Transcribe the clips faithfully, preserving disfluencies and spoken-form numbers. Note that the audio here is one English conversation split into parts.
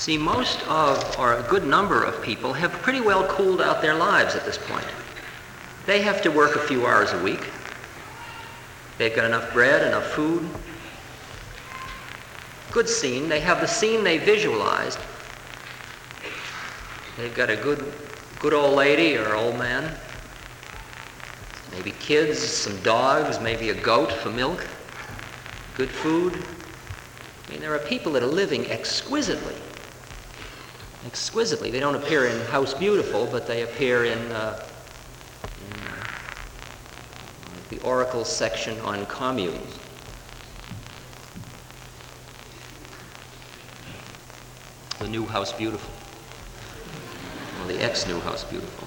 See, most of, or a good number of people, have pretty well cooled out their lives at this point. They have to work a few hours a week. They've got enough bread, enough food. Good scene. They have the scene they visualized. They've got a good, good old lady or old man. Maybe kids, some dogs, maybe a goat for milk. Good food. I mean, there are people that are living exquisitely. Exquisitely. They don't appear in House Beautiful, but they appear in, uh, in uh, the Oracle section on communes. The new House Beautiful. Or the ex-new House Beautiful.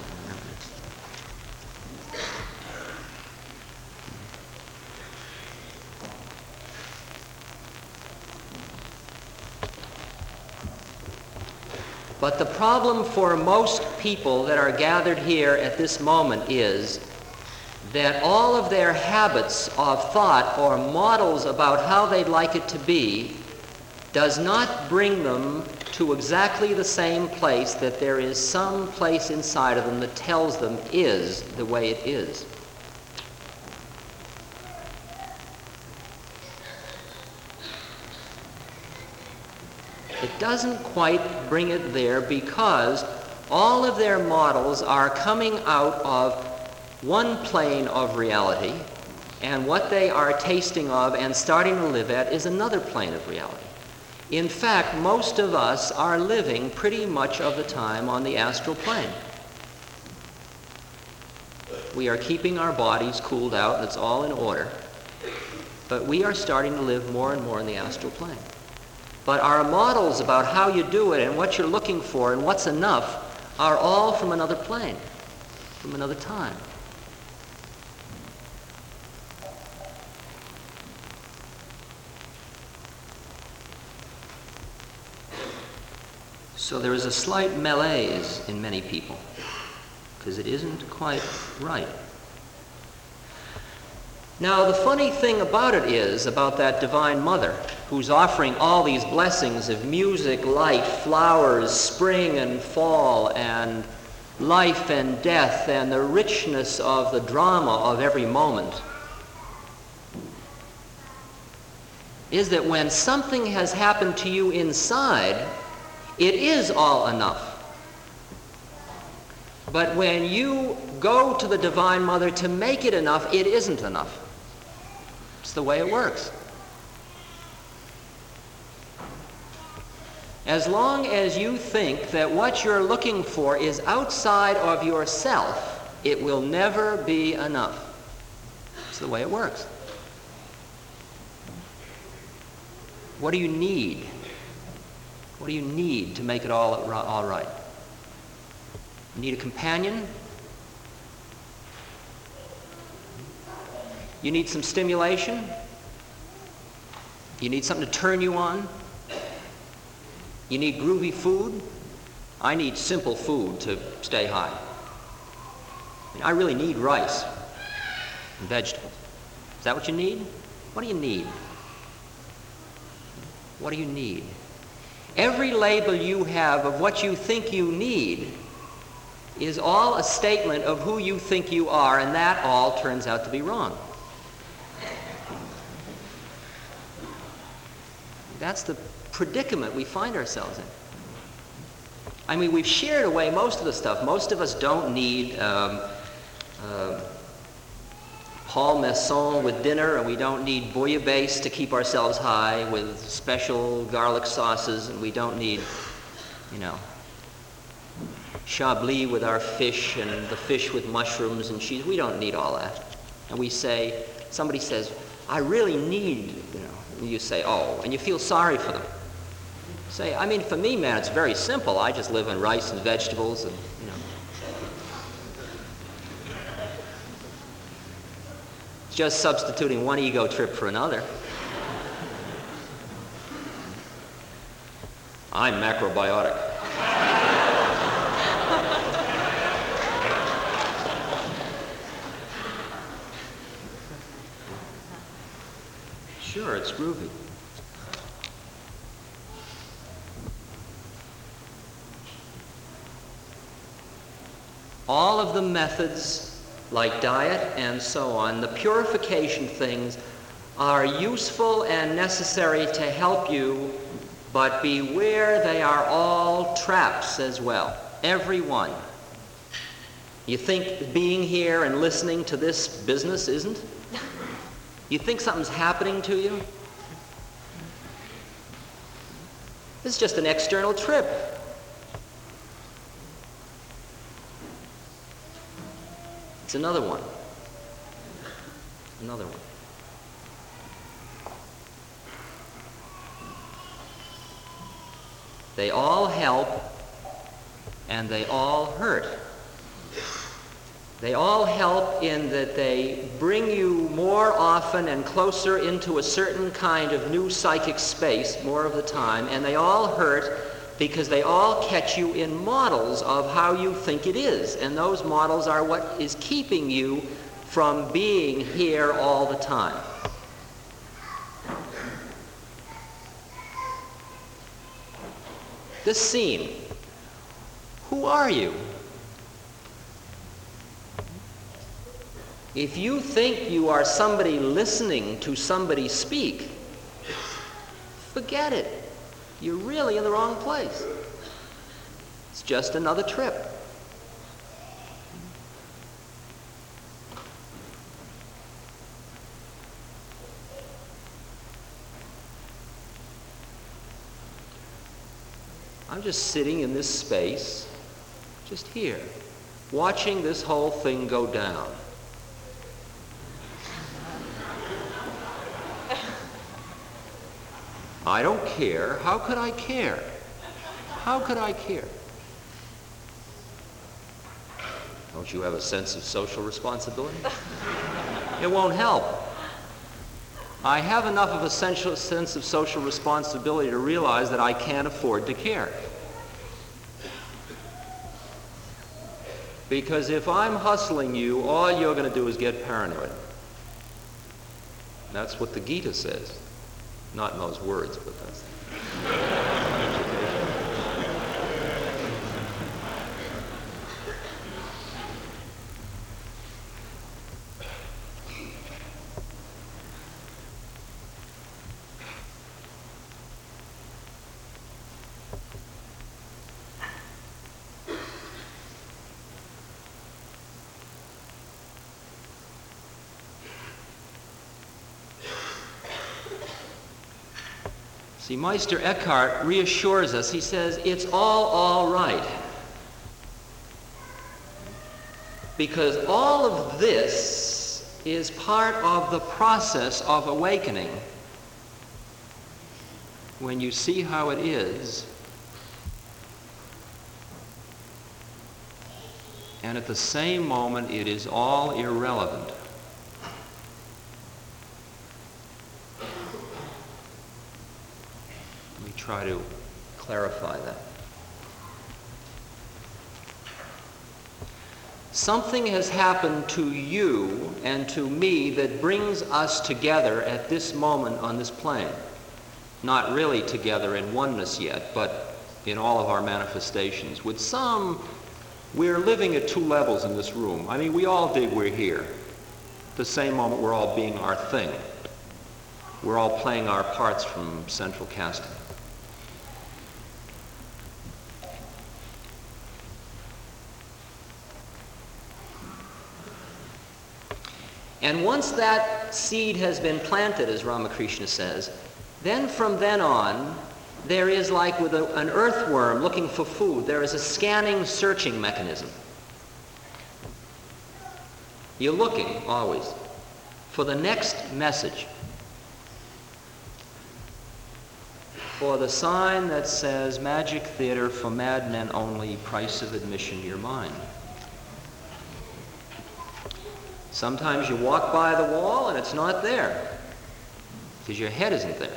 But the problem for most people that are gathered here at this moment is that all of their habits of thought or models about how they'd like it to be does not bring them to exactly the same place that there is some place inside of them that tells them is the way it is. It doesn't quite bring it there because all of their models are coming out of one plane of reality, and what they are tasting of and starting to live at is another plane of reality. In fact, most of us are living pretty much of the time on the astral plane. We are keeping our bodies cooled out, and it's all in order, but we are starting to live more and more in the astral plane. But our models about how you do it and what you're looking for and what's enough are all from another plane, from another time. So there is a slight malaise in many people because it isn't quite right. Now, the funny thing about it is, about that Divine Mother, who's offering all these blessings of music, light, flowers, spring and fall, and life and death, and the richness of the drama of every moment, is that when something has happened to you inside, it is all enough. But when you go to the Divine Mother to make it enough, it isn't enough. It's the way it works. As long as you think that what you're looking for is outside of yourself, it will never be enough. It's the way it works. What do you need? What do you need to make it all, all right? You need a companion? You need some stimulation? You need something to turn you on? You need groovy food? I need simple food to stay high. I mean, I really need rice and vegetables. Is that what you need? What do you need? What do you need? Every label you have of what you think you need is all a statement of who you think you are, and that all turns out to be wrong. That's the predicament we find ourselves in. I mean, we've shared away most of the stuff. Most of us don't need um, uh, Paul Masson with dinner, and we don't need bouillabaisse to keep ourselves high with special garlic sauces, and we don't need, you know, Chablis with our fish and the fish with mushrooms and cheese. We don't need all that. And we say, somebody says, I really need, you know, and you say, oh, and you feel sorry for them. Say, I mean, for me, man, it's very simple. I just live on rice and vegetables and, you know. It's just substituting one ego trip for another. I'm macrobiotic. Sure, it's groovy. all of the methods like diet and so on, the purification things, are useful and necessary to help you, but beware, they are all traps as well, every one. You think being here and listening to this business isn't? You think something's happening to you? It's just an external trip. It's another one. Another one. They all help and they all hurt. They all help in that they bring you more often and closer into a certain kind of new psychic space more of the time, and they all hurt because they all catch you in models of how you think it is, and those models are what is keeping you from being here all the time. This scene, who are you? If you think you are somebody listening to somebody speak, forget it. You're really in the wrong place. It's just another trip. I'm just sitting in this space, just here, watching this whole thing go down. I don't care. How could I care? How could I care? Don't you have a sense of social responsibility? It won't help. I have enough of a sensual sense of social responsibility to realize that I can't afford to care. Because if I'm hustling you, all you're going to do is get paranoid. That's what the Gita says. Not in those words, but that's... See, Meister Eckhart reassures us. He says, it's all all right. Because all of this is part of the process of awakening. When you see how it is, and at the same moment it is all irrelevant. Try to clarify that. Something has happened to you and to me that brings us together at this moment on this plane. Not really together in oneness yet, but in all of our manifestations. With some, we're living at two levels in this room. I mean, we all dig we're here. At the same moment, we're all being our thing. We're all playing our parts from central casting. And once that seed has been planted, as Ramakrishna says, then from then on, there is like with a, an earthworm looking for food, there is a scanning, searching mechanism. You're looking, always, for the next message. For the sign that says, Magic Theater for Madmen Only, price of admission your mind. Sometimes you walk by the wall and it's not there because your head isn't there.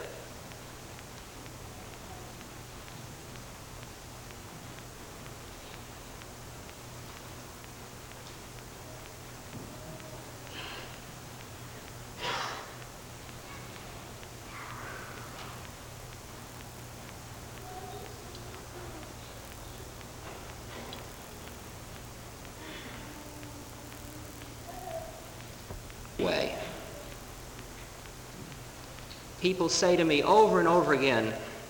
people say to me over and over again,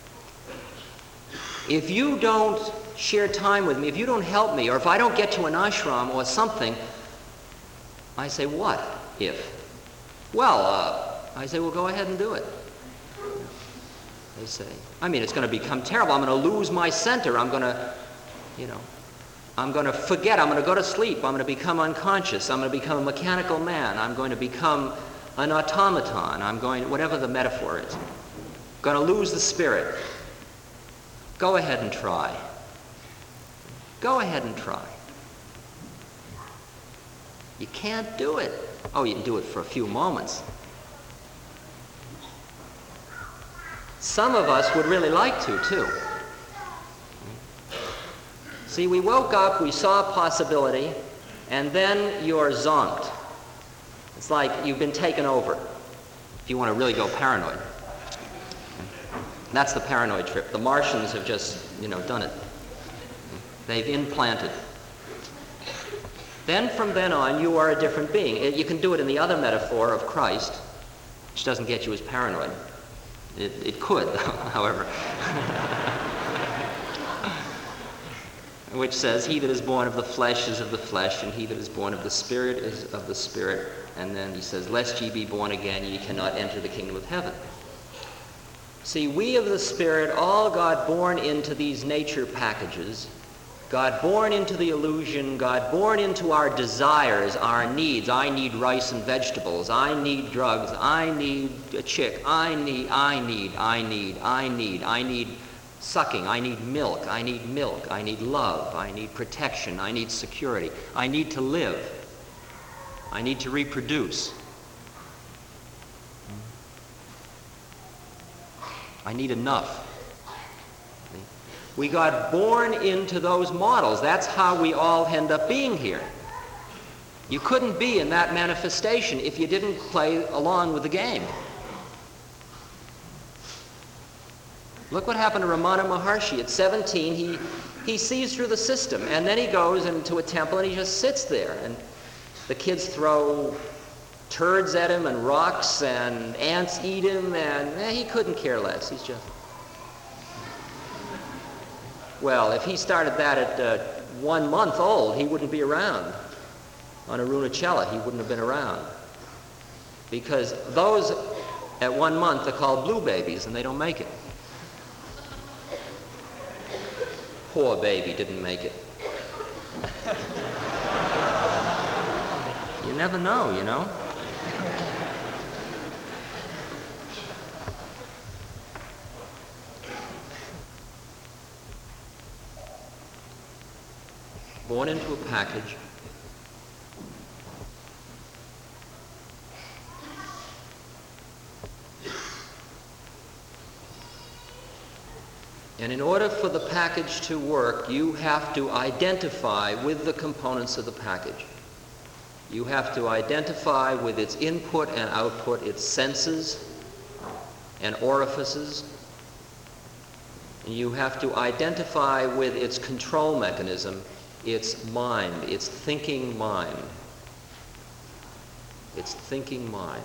if you don't share time with me, if you don't help me, or if I don't get to an ashram or something, I say, what if? Well, uh, I say, well, go ahead and do it. They say, I mean, it's going to become terrible. I'm going to lose my center. I'm going to, you know, I'm going to forget. I'm going to go to sleep. I'm going to become unconscious. I'm going to become a mechanical man. I'm going to become an automaton. I'm going, whatever the metaphor is. Going to lose the spirit. Go ahead and try. Go ahead and try. You can't do it. Oh, you can do it for a few moments. Some of us would really like to, too. See, we woke up, we saw a possibility, and then you're zonked. It's like you've been taken over, if you want to really go paranoid. That's the paranoid trip. The Martians have just, you know, done it. They've implanted. Then from then on, you are a different being. You can do it in the other metaphor of Christ, which doesn't get you as paranoid. It, it could, however. Which says, he that is born of the flesh is of the flesh, and he that is born of the Spirit is of the Spirit. And then he says, lest ye be born again, ye cannot enter the kingdom of heaven. See, we of the Spirit all got born into these nature packages, got born into the illusion, got born into our desires, our needs. I need rice and vegetables. I need drugs. I need a chick. I need, I need, I need, I need, I need sucking. I need milk. I need milk. I need love. I need protection. I need security. I need to live. I need to reproduce. I need enough. We got born into those models. That's how we all end up being here. You couldn't be in that manifestation if you didn't play along with the game. Look what happened to Ramana Maharshi. At seventeen, he, he sees through the system, and then he goes into a temple and he just sits there. And the kids throw turds at him and rocks, and ants eat him, and eh, he couldn't care less. He's just... Well, if he started that at uh, one month old, he wouldn't be around. On Arunachala, he wouldn't have been around. Because those at one month are called blue babies, and they don't make it. Poor baby didn't make it. You never know, you know. Born into a package. And in order for the package to work, you have to identify with the components of the package. You have to identify with its input and output, its senses and orifices. And you have to identify with its control mechanism, its mind, its thinking mind. Its thinking mind.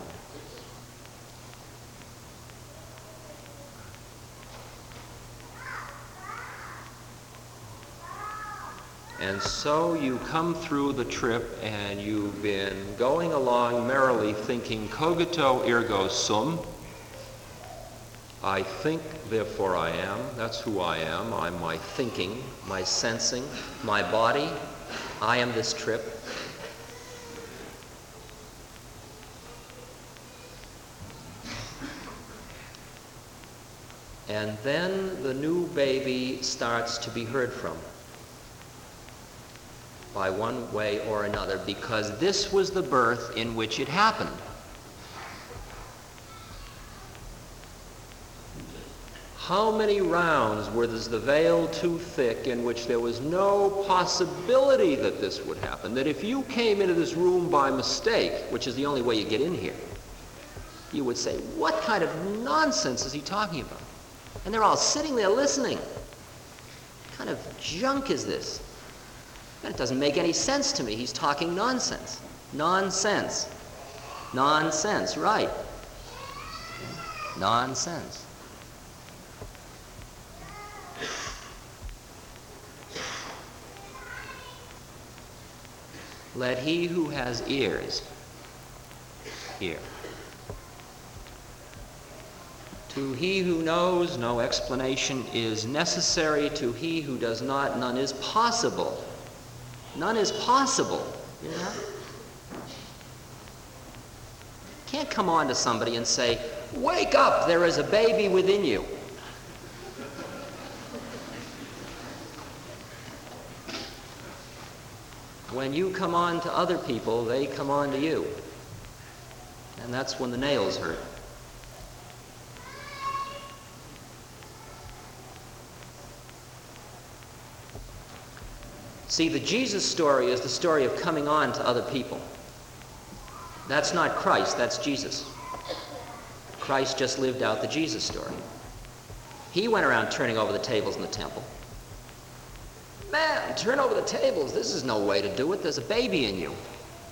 And so you come through the trip and you've been going along merrily thinking, cogito ergo sum. I think, therefore I am. That's who I am. I'm my thinking, my sensing, my body. I am this trip. And then the new baby starts to be heard from by one way or another, because this was the birth in which it happened. How many rounds was the veil too thick in which there was no possibility that this would happen? That if you came into this room by mistake, which is the only way you get in here, you would say, what kind of nonsense is he talking about? And they're all sitting there listening. What kind of junk is this? That doesn't make any sense to me. He's talking nonsense. Nonsense. Nonsense, right. Nonsense. Let he who has ears hear. To he who knows, no explanation is necessary. To he who does not, none is possible. None is possible. You know? Can't come on to somebody and say, "Wake up, there is a baby within you." When you come on to other people, they come on to you. And that's when the nails hurt. See, the Jesus story is the story of coming on to other people. That's not Christ, that's Jesus. Christ just lived out the Jesus story. He went around turning over the tables in the temple. Man, turn over the tables. This is no way to do it. There's a baby in you.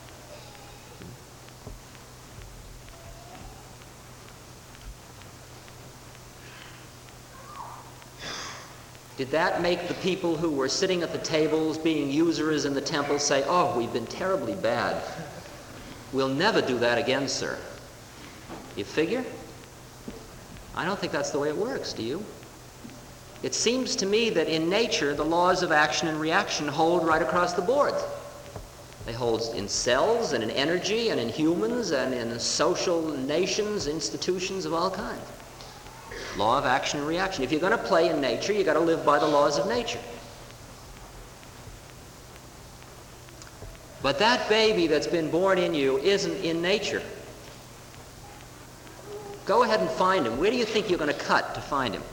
Did that make the people who were sitting at the tables being usurers in the temple say, "Oh, we've been terribly bad. We'll never do that again, sir"? You figure? I don't think that's the way it works, do you? It seems to me that in nature, the laws of action and reaction hold right across the board. They hold in cells and in energy and in humans and in social nations, institutions of all kinds. Law of action and reaction. If you're going to play in nature, you've got to live by the laws of nature. But that baby that's been born in you isn't in nature. Go ahead and find him. Where do you think you're going to cut to find him?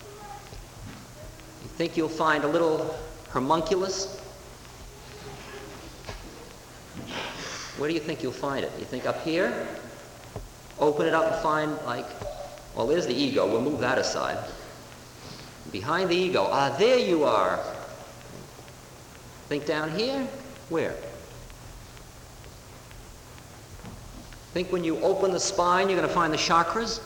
You think you'll find a little homunculus? Where do you think you'll find it? You think up here? Open it up and find, like, well, there's the ego. We'll move that aside. Behind the ego. Ah, there you are. Think down here? Where? Think when you open the spine, you're going to find the chakras?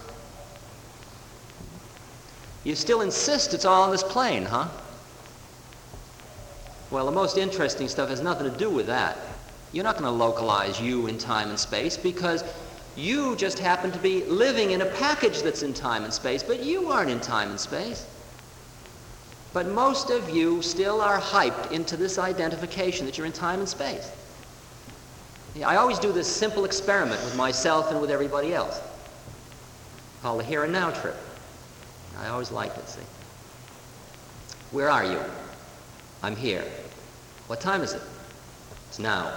You still insist it's all on this plane, huh? Well, the most interesting stuff has nothing to do with that. You're not going to localize you in time and space because you just happen to be living in a package that's in time and space, but you aren't in time and space. But most of you still are hyped into this identification that you're in time and space. Yeah, I always do this simple experiment with myself and with everybody else called the here and now trip. I always liked it, see. Where are you? I'm here. What time is it? It's now.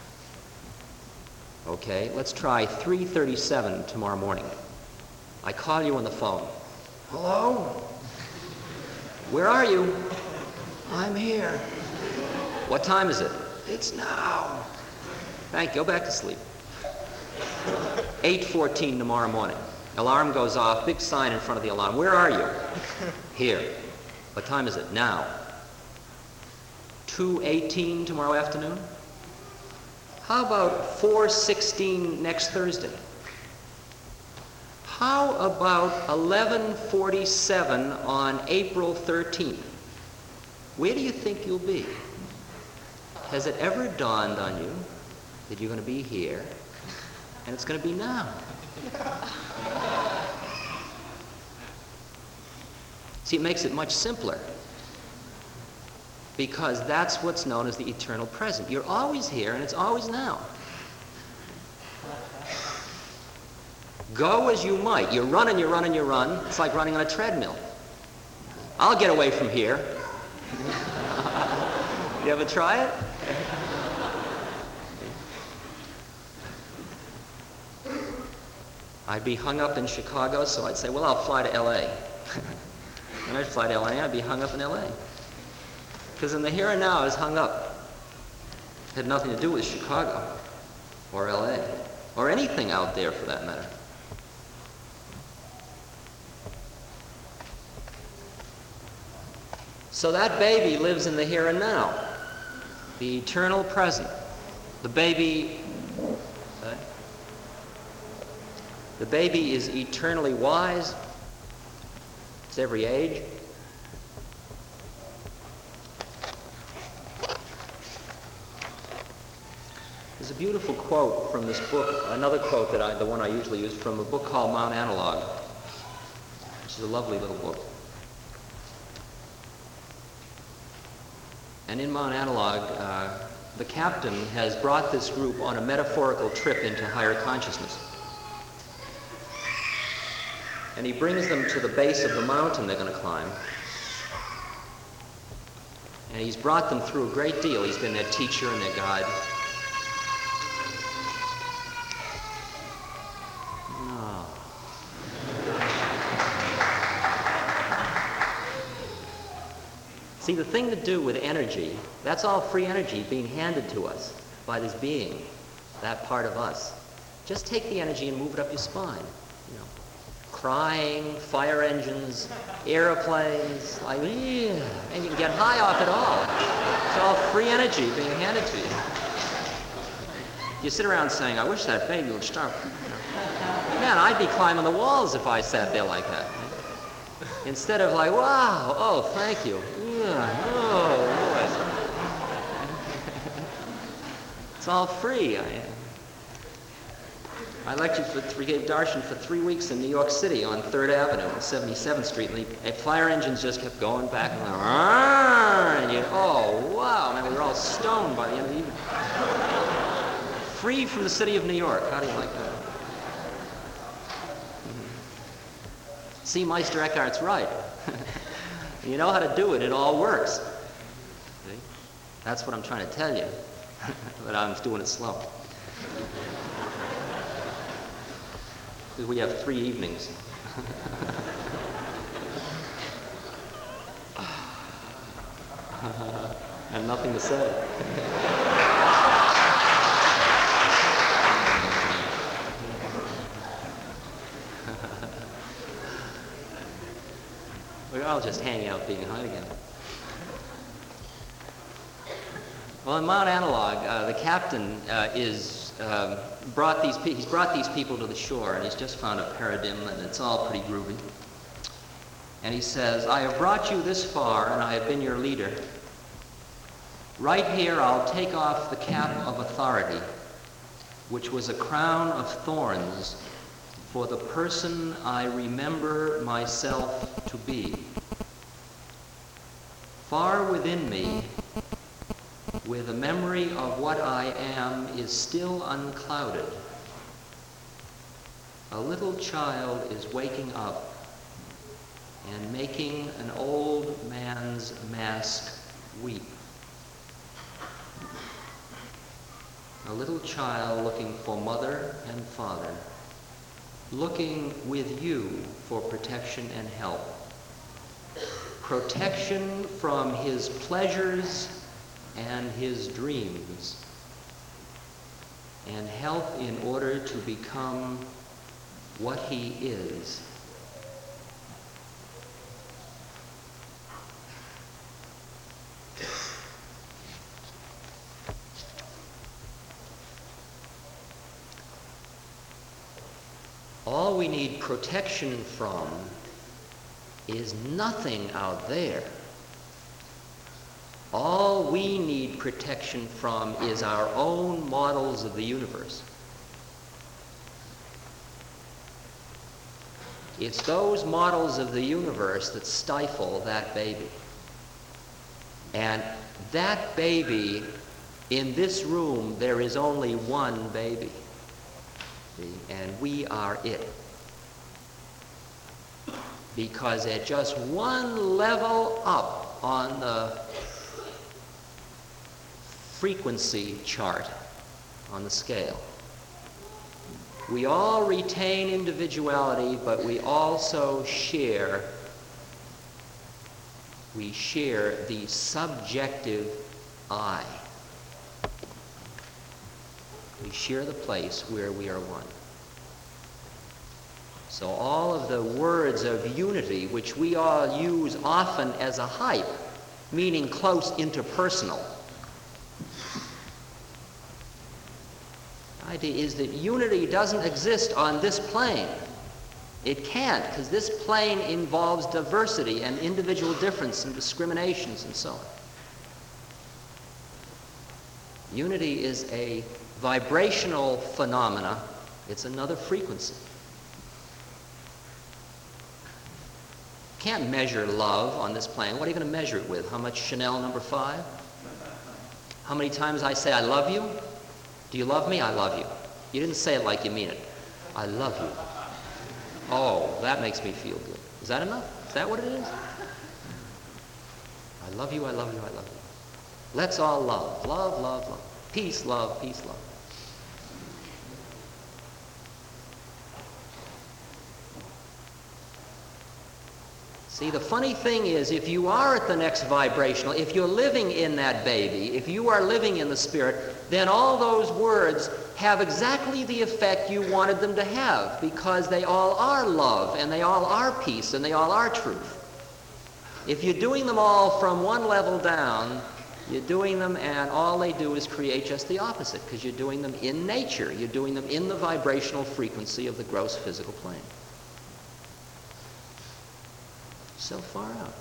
Okay, let's try three thirty-seven tomorrow morning. I call you on the phone. Hello? Where are you? I'm here. What time is it? It's now. Thank you. Go back to sleep. eight fourteen tomorrow morning. Alarm goes off. Big sign in front of the alarm. Where are you? Here. What time is it? Now. two eighteen tomorrow afternoon? How about four sixteen next Thursday? How about eleven forty-seven on April thirteenth? Where do you think you'll be? Has it ever dawned on you that you're going to be here and it's going to be now? See, it makes it much simpler because that's what's known as the eternal present. You're always here and it's always now. Go as you might. You run and you run and you run. It's like running on a treadmill. I'll get away from here. You ever try it? I'd be hung up in Chicago, so I'd say, well, I'll fly to L A And I'd fly to L A, I'd be hung up in L A Because in the here and now, I was hung up. It had nothing to do with Chicago or L A or anything out there for that matter. So that baby lives in the here and now, the eternal present. The baby, uh, The baby is eternally wise. It's every age. There's a beautiful quote from this book, another quote that I, the one I usually use, from a book called Mount Analog, which is a lovely little book. And in Mount Analog, uh, the captain has brought this group on a metaphorical trip into higher consciousness. And he brings them to the base of the mountain they're going to climb. And he's brought them through a great deal. He's been their teacher and their guide. See, the thing to do with energy, that's all free energy being handed to us by this being, that part of us. Just take the energy and move it up your spine. You know, crying, fire engines, airplanes, like, yeah, and you can get high off it all. It's all free energy being handed to you. You sit around saying, I wish that baby would stop. You know. Man, I'd be climbing the walls if I sat there like that. Instead of like, wow, oh, thank you. Yeah, oh, boy. It's all free. I, I lectured for, we gave darshan for three weeks in New York City on third Avenue and seventy-seventh Street, and the fire engines just kept going back and, like, and you, oh, wow, man, we were all stoned by the end of the evening. Free from the city of New York. How do you like that? See, Meister Eckhart's right. You know how to do it, it all works. See? That's what I'm trying to tell you. But I'm doing it slow. Because we have three evenings. And nothing to say. We're all just hanging out being high again. Well, in Mount Analog, uh, the captain uh, is um, brought these pe- he's brought these people to the shore, and he's just found a paradigm, and it's all pretty groovy. And he says, I have brought you this far, and I have been your leader. Right here, I'll take off the cap of authority, which was a crown of thorns for the person I remember myself to be. Far within me, where the memory of what I am is still unclouded, a little child is waking up and making an old man's mask weep. A little child looking for mother and father, looking with you for protection and help. Protection from his pleasures and his dreams, and help in order to become what he is. All we need protection from is nothing out there. All we need protection from is our own models of the universe. It's those models of the universe that stifle that baby. And that baby, in this room, there is only one baby. And we are it. Because at just one level up on the frequency chart, on the scale, we all retain individuality, but we also share, we share the subjective I. We share the place where we are one. So all of the words of unity, which we all use often as a hype, meaning close interpersonal, idea is that unity doesn't exist on this plane. It can't, because this plane involves diversity and individual difference and discriminations and so on. Unity is a vibrational phenomena. It's another frequency. Can't measure love on this plane. What are you going to measure it with? How much Chanel number five? How many times I say I love you? Do you love me? I love you. You didn't say it like you mean it. I love you. Oh, that makes me feel good. Is that enough? Is that what it is? I love you, I love you, I love you. Let's all love. Love, love, love. Peace, love, peace, love. See, the funny thing is, if you are at the next vibrational, if you're living in that baby, if you are living in the Spirit, then all those words have exactly the effect you wanted them to have, because they all are love, and they all are peace, and they all are truth. If you're doing them all from one level down, you're doing them and all they do is create just the opposite, because you're doing them in nature. You're doing them in the vibrational frequency of the gross physical plane. So far out.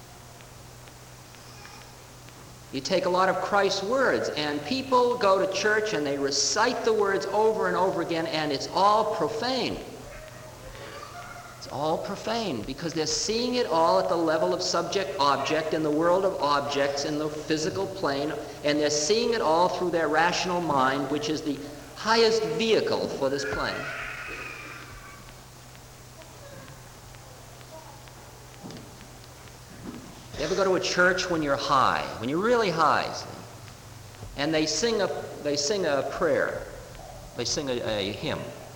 You take a lot of Christ's words, and people go to church and they recite the words over and over again, and it's all profane. It's all profane because they're seeing it all at the level of subject-object in the world of objects in the physical plane, and they're seeing it all through their rational mind, which is the highest vehicle for this plane. You ever go to a church when you're high, when you're really high, see? And they sing a they sing a prayer, they sing a, a hymn.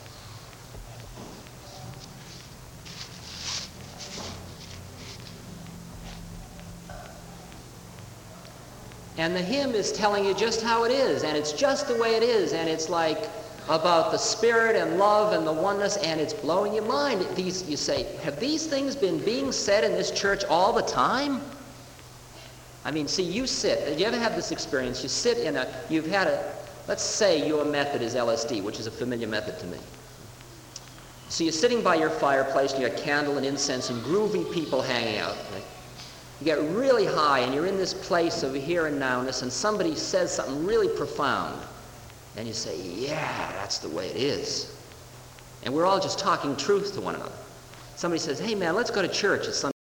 And the hymn is telling you just how it is, and it's just the way it is, and it's like about the Spirit and love and the oneness, and it's blowing your mind. These, you say, have these things been being said in this church all the time? I mean, see, you sit, did you ever have this experience? You sit in a, you've had a, let's say your method is L S D, which is a familiar method to me. So you're sitting by your fireplace, and you got candle and incense and groovy people hanging out. Right? You get really high, and you're in this place of here and nowness, and somebody says something really profound. And you say, yeah, that's the way it is. And we're all just talking truth to one another. Somebody says, hey man, let's go to church. It's Sunday.